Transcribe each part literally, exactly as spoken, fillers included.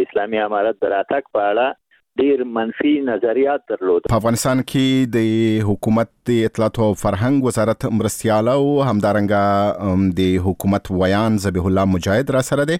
اسلامي امارت د راتګ په اړه ډیر منفي نظریات درلود. په افغانستان کې د حکومت د اطلاعات او فرهنګ وزارت مرستیاله او همدارنګه د حکومت ویان ذبیح الله مجاهد را سره دی.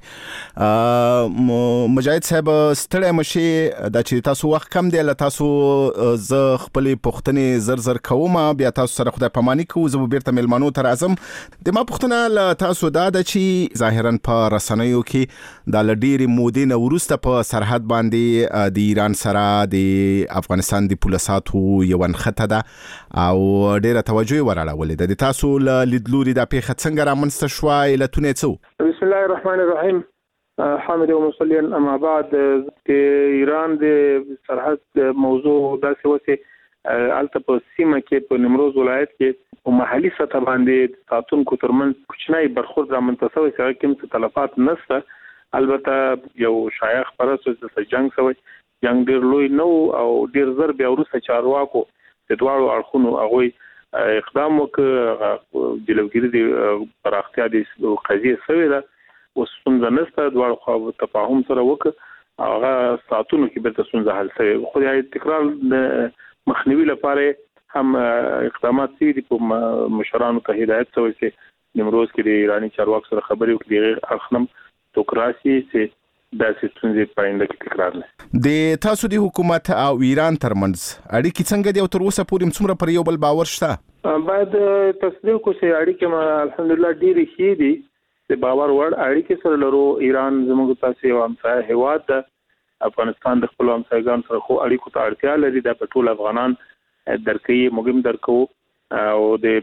مجاهد صاحب ستړی مشي د چې تاسو وخت کم دی، له تاسو ز خپل پښتنې زر زر کوم، بیا تاسو سره خدای پاماني کوو، زه بیرته ملمنو تر اعظم د ما پښتنه له تاسو دا د چې ظاهرا په رسنیو کې د لډيري مودې نه وروسته په سرحد باندې د ایران سره د افغانستان د پولیساتو یو نخته ده او ډیره توجه وراړولې ده. د تاسو له لیدلوري د پیښه څنګه رامنځته شوه؟ علتونه څه؟ بسم الله الرحمن الرحیم. حامد ومصليا اما بعد د ایران د سرحد موضوع داسې وسه الته په سیمه کې په نیمروز ولایت کې په محلي سطح باندې ساتونکو ترمنځ کوچنی برخورد رامنځته شوی چې کوم تلفات نشته. البته یو شایع خبره چې جنگ شوی، جنگ ډیر لوی نو او ډیر زر بیا ورسره چارواکو د دواړو اړخونو هغه اقدام وکړ د لوګری د پراختیا د قضیه سوي ده. وسوند نسته دواړو خو تفاهم سره وکړ هغه ساتونو کې به تاسو حل سوي. خو د تکرار مخنیوي لپاره هم اقدامات دي په مشرانو ته هدایت شوی چې نیمروز کې د ایرانی چارواکو سره خبرې وکړي اخنم توکراسي چې دا ستونزې پاینده کې تکرار نه. د تاسو د حکومت او ایران ترمنځ اړیکې څنګه دي او تر اوسه پورې څومره پر یو بل باور شته؟ باید تصدیق کو چې اړیکې ما الحمدلله ډېرې ښې دي. د باور وړ اړیکې سره لرو. ایران زموږ تاسو یو همسایه هیواد ده. افغانستان د خپل همسایګانو سره خو اړیکو ته اړتیا لري. دا په ټول افغانان درکې مهم درکو او د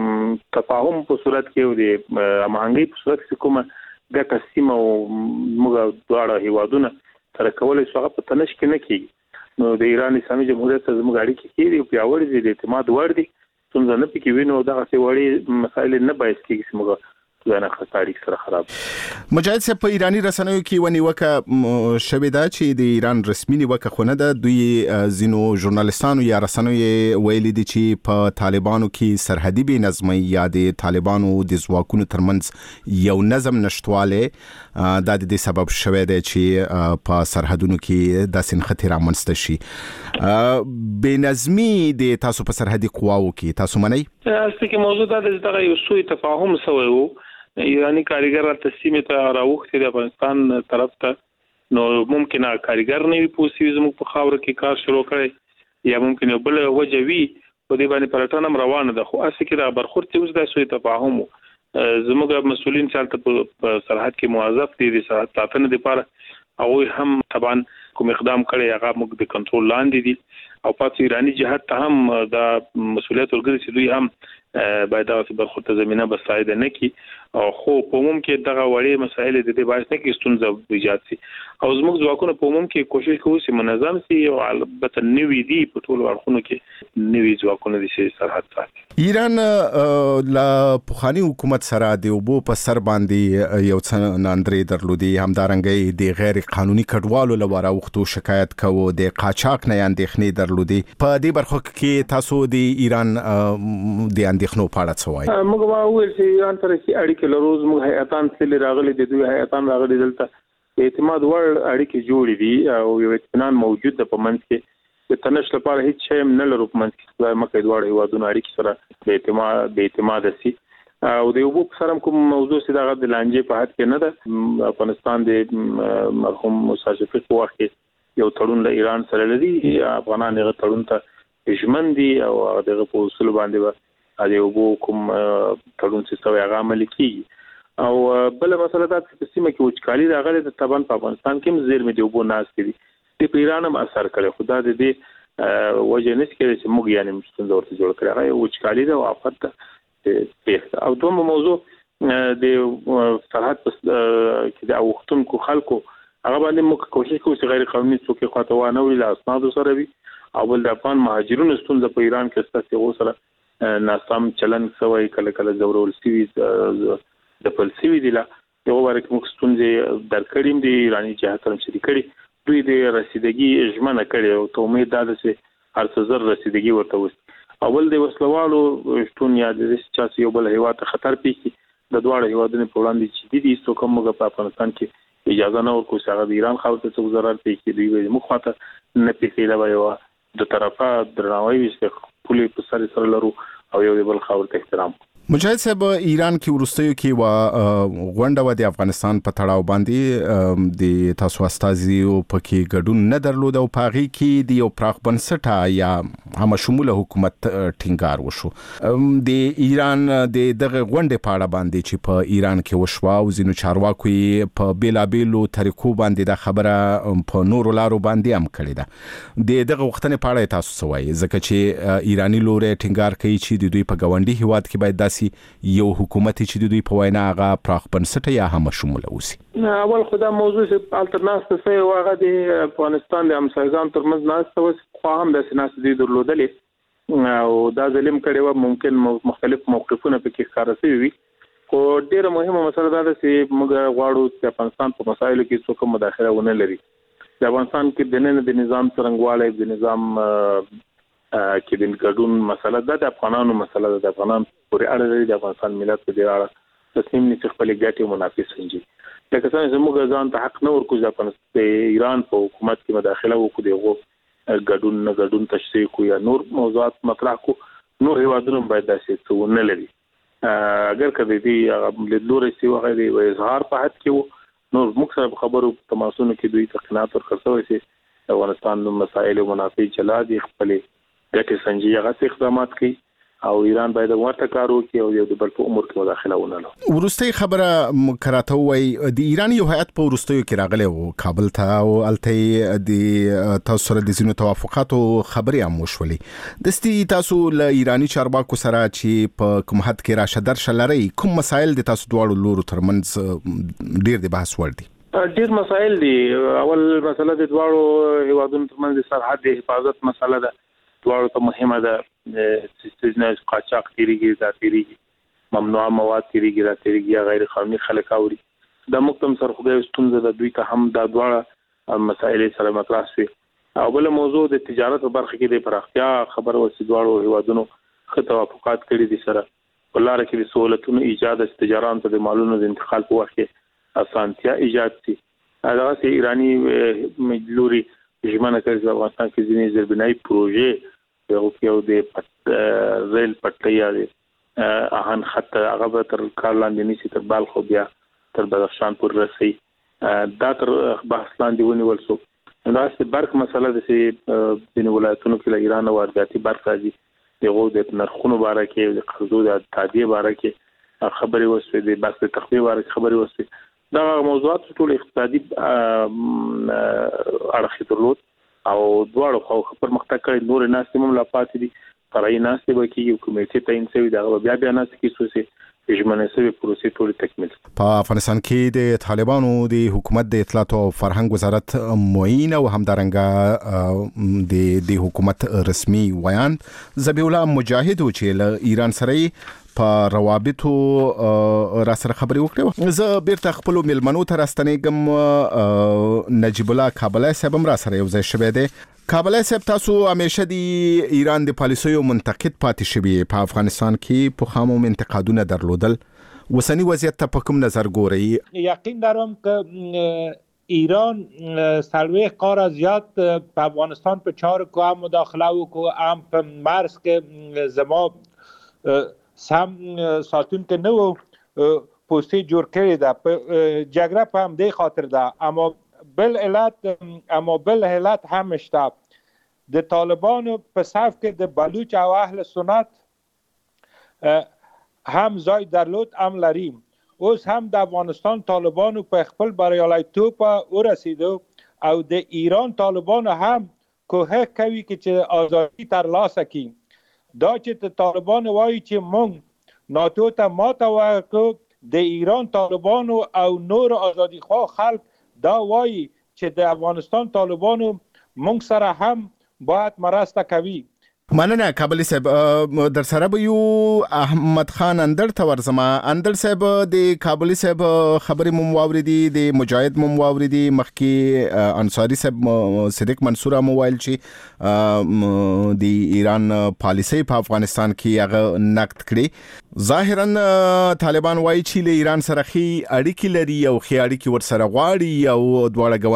تفاهم په صورت کې او د هماهنګۍ په صورت کې کومه د تسلیمو موږ دواړه هیوادونه سره کولای شو په تنش کې نه کیږي. نو د ایران اسلامي جمهوریت سره موږ اړیکې کېږي پیاوړې دي، د اعتماد وړ دي. څنګه نه پکې وینو دغه څه وړي مسایل نه باید کېږي چې موږ ځان خطرې سره خراب. مجاهد صاحب په ایرانی رسنیو کې ونی وکه شوی دا چې د ایران رسمي نیوکه خونه ده. دوی زینو ژورنالستانو یا رسنیو ویلي دي چې په طالبانو کې سرحدي بې نظمي یا د طالبانو د ځواکونو ترمنځ یو نظم نشټواله دا د دې سبب شوی دی چې په سرحدونو کې د سنختي رامنځته شي. بې نظمي د تاسو په سرحدي قواو کې تاسو منئ؟ اصلي کې موضوع دا د دغه یو سوء تفاهم سوی وو. ایرانی کاریګر تسلیمه ته راوخته د افغانستان طرف ته، نو ممکنه کاریګر نه وي پوسی زموږ په خاور کې کار شروع کړي یا ممکنه بل وجه وي په دې باندې پرټنم روانه ده. خو اصلي کې دا برخورد چې اوس د سوء تفاهم زموږ مسولین چې په سرحد کې موظف دي د سرحد ساتنې لپاره او هم طبعا کوم اقدام کړي هغه موږ د کنټرول لاندې دي او په ایرانی جهاد ته هم دا مسولیت ورګرځي چې دوی هم باید دا برخورد زمينه بسایده نه کی او خو په عموم کې دغه وړي مسایل د دې باعث نه کې ستونزه ایجاد شي او زموږ ځواکونه په عموم کې کوشش کوي چې منظم شي او البته نوې دي په ټول اړخونو کې نوې ځواکونه دي چې سرحد ساتي. ایران لا پخوانی حکومت سره د وبو په سر باندې یو څه ناندري درلودي، همدارنګي د غیر قانوني کډوالو لپاره وختو شکایت کوو، د قاچاق نه اندېښنې درلودي. په دې برخه کې تاسو د ایران د اندېښنو په اړه څه وایي؟ موږ وايو چې ایران سره اړیکې لرو. موږ هیئتان سلی راغلي دي، دوی هیئتان راغلي دلته اعتماد وړ اړیکې جوړې دي او یو اطمینان موجود ده په منځ کې. د تنش لپاره هیڅ شی نه لرو په منځ کې. مکه دوه هیوادونو اړیکې سره د اعتماد د اعتماد سي او د یو په سره کوم موضوع چې دغه د لانجې په حد کې نه ده. افغانستان د مرحوم موسی شفیق په وخت کې یو تړون له ایران سره لري. افغانان هغه تړون ته ژمن دي او دغه په اصول باندې د یو کوم تړون چې سوی هغه عملي کیږي. او بل مسله دا چې سیمه کې وچکالي راغلي د طبعا په افغانستان کې زیرمې دی وبو ناس کړي د پیران هم اثر کړي. خدا دې وجه نس کړي چې موږ یعنی مستند ورته جوړ کړی هغه وچکالي دا او افت ته او دوه موضوع د سرحد کې د اوختونکو خلکو هغه باندې موږ کوشش کوو چې غیر قانوني څوک خاطوانه وي له اسناد سره وي او بل د افغان مهاجرونو ستونزه په ایران کې ستاسو سره ناسم چلن سوی کله کله زورول سوي د فلسفي دي لا یو ورکه مخستونځي درکړیم دي ایرانی جهات هم شریکړي دوی د رسیدګي اجمنه کړي او ته امید ده چې هر څه زر رسیدګي ورته وست اول د وسلوالو شتون یا د چا یو بل هیواد خطر پیږي د دواړو هیوادونو په وړاندې چې دي څو کومه په افغانستان کې اجازه نه ورکو چې هغه د ایران خاور ته څه ضرر پېښ کړي دوی موږ خاطر نه پېښېده به یو د طرفه درناوی چې پولې په سر سره لرو او یو بل خاور ته احترام. مجاهد صاحب ایران کې ورستیو کې و غونډه و د افغانستان په تړاو باندې د تاسو استازي او پکې ګډون نه درلود او پاغي کې د یو پراخ بنسټه یا هم شموله حکومت ټینګار وشو. د ایران د دغه غونډې په اړه باندې چې په ایران کې وشو او ځینو چارواکو په بیلابیلو طریقو باندې د خبره په نورو لارو باندې هم کړې ده. د دغه وختنې په اړه تاسو څه وایي ځکه چې ایرانی لوري ټینګار کوي چې د دوی په غونډي هیواد کې باید یو حکومت چې د دوی په وینا هغه پراخ بنسټه یا هم شموله اوسي. اول خدای موضوع چې الټرناسټ څه واغه د افغانستان د همسایګان ترمنځ ناسته وس خو هم د سناست دي درلودلې او دا ظلم کړي و ممکن مختلف موقفونه پکې ښکار شوي وي خو ډیره مهمه مسله ده چې موږ غواړو چې افغانستان په مسایلو کې څوک مداخله ونه لري. د افغانستان کې د نن د نظام څرنګوالی د نظام کې د ګډون مسله ده د افغانانو مسله ده د افغانان پورې اړه لري د افغانستان ملت په دې اړه تصمیم نیسي خپل ګټې منافس سنجي. لکه څنګه چې موږ ځان ته حق نه ورکوو چې ایران په حکومت کې مداخله وکړو دغه ګډون نه ګډون تشریح کو یا نور موضوعات مطرح کو نور هیوادونه باید داسې څه نه لري. اگر کله دې لیدلوري سی وغیرہ او اظهار په حد کې نور موږ سره خبرو تماسونو کې دوی تقنات ورکړو چې افغانستان د مسایل او منافع چلا دي خپل ګټې سنجي هغه اقدامات کوي او ایران باید ورته کار وکړي او یو د بل په امور کې مداخله ونه لري. ورستي خبره کراته وای د ایران یو هیئت په ورستیو کې راغلی او کابل ته او الته د تاسو سره د زینو توافقاتو خبرې هم وشولې. دستي تاسو له ایرانی چارواکو سره چې په کوم حد کې راشه درشه لري کوم مسایل د تاسو دواړو لورو ترمنځ ډیر د بحث وړ دي؟ ډیر مسایل دي. اول مسله د دواړو هیوادونو ترمنځ سرحد حفاظت مسله ده. دواړو ته مهمه ده چې د قاچاق تیریږي دا تیریږي ممنوع مواد تیریږي دا تیریږي غیر قانوني خلک اوري دا مکتم سرخوږی ستونزه د دوی ته هم دا دواړه مسایل سره مطرح شي. او بل موضوع د تجارت په برخه کې د پراختیا خبر ورسې دواړو هیوادونو ښه توافقات کړي دي سره په لاره کې د سہولتونو ایجاد د تجارانو ته د مالونو د انتقال په وخت کې اسانتیا ایجاد شي. هغه سي ایرانی مجلوري ژمنه کوي چې افغانستان کې ځینې زیربنایي پروژې یو یو د ریل پټلۍ دی اهن خط هغه تر کارلاندې نشي تر بالخو بیا تر بدخشان پور رسي دا تر بحث لاندې ونیول شو. دا چې برق مسله د سي د ولایتونو کې ایران وارداتي برق راځي دغه د نرخونو باره کې د قرضو د تعدیه باره کې خبرې وسوي د بحث تخفیف باره کې خبرې وسوي. دا موضوعات ټول اقتصادي اړخ درلود او دواړو خو پر مختګ کړي نور ناس هم لا پاتې دي فرای ناس به کې یو کمیټه تعین شوی دا بیا بیا ناس کې څه ژمنه شوی پروسې ټول تکمیل. په افغانستان کې د طالبانو د حکومت د اطلاعات او فرهنګ وزارت معین او همدارنګه د د حکومت رسمي ویان ذبیح الله مجاهد چې له ایران سره په روابطو را سره خبرې وکړې. زه بیرته خپل ملمنو ته راستنېږم. نجیب الله کابلای صاحب هم را سره یو ځای شوی دی. کابلای صاحب تاسو همیشه د ایران د پالیسیو منتقد پاتې شوي په افغانستان کې په خامو انتقادونه درلودل وسنی وضعیت ته په کوم نظر ګورئ؟ یقین دارم که ایران سلوه قار زیاد په افغانستان په چارو که هم مداخله وکړو هم په مرز که زما سم ساتون که نو پوستی جور کړی ده په جګړه په هم دی خاطر ده اما بل علت اما بل علت هم شته. د طالبانو په صف کې د بلوچ او اهل سنت هم ځای درلود هم لریم. اوس هم د افغانستان طالبانو په خپل بریالیتوب ورسیدو او د ایران طالبانو هم کوښښ کوي چې آزادي ترلاسه کړي. دا چې طالبان وایي چې مونږ ناتو ته ماته ورکړو د ایران طالبانو او نور آزادي خواه خلک دا وایي چې د افغانستان طالبانو مونږ سره هم باید مرسته کوي. مننه کابل صاحب در سره به یو احمد خان اندر ته ورزما اندر صاحب د کابل صاحب خبرې مو واوریدي د مجاهد مو واوریدي مخکي انصاری صاحب صدیق منصور مو ویل چې د ایران پالیسي په افغانستان کې هغه نقد کړي ظاهرا طالبان وایي چې له ایران سره خي اړیکې لري او خي اړیکې ور سره غواړي او دواړه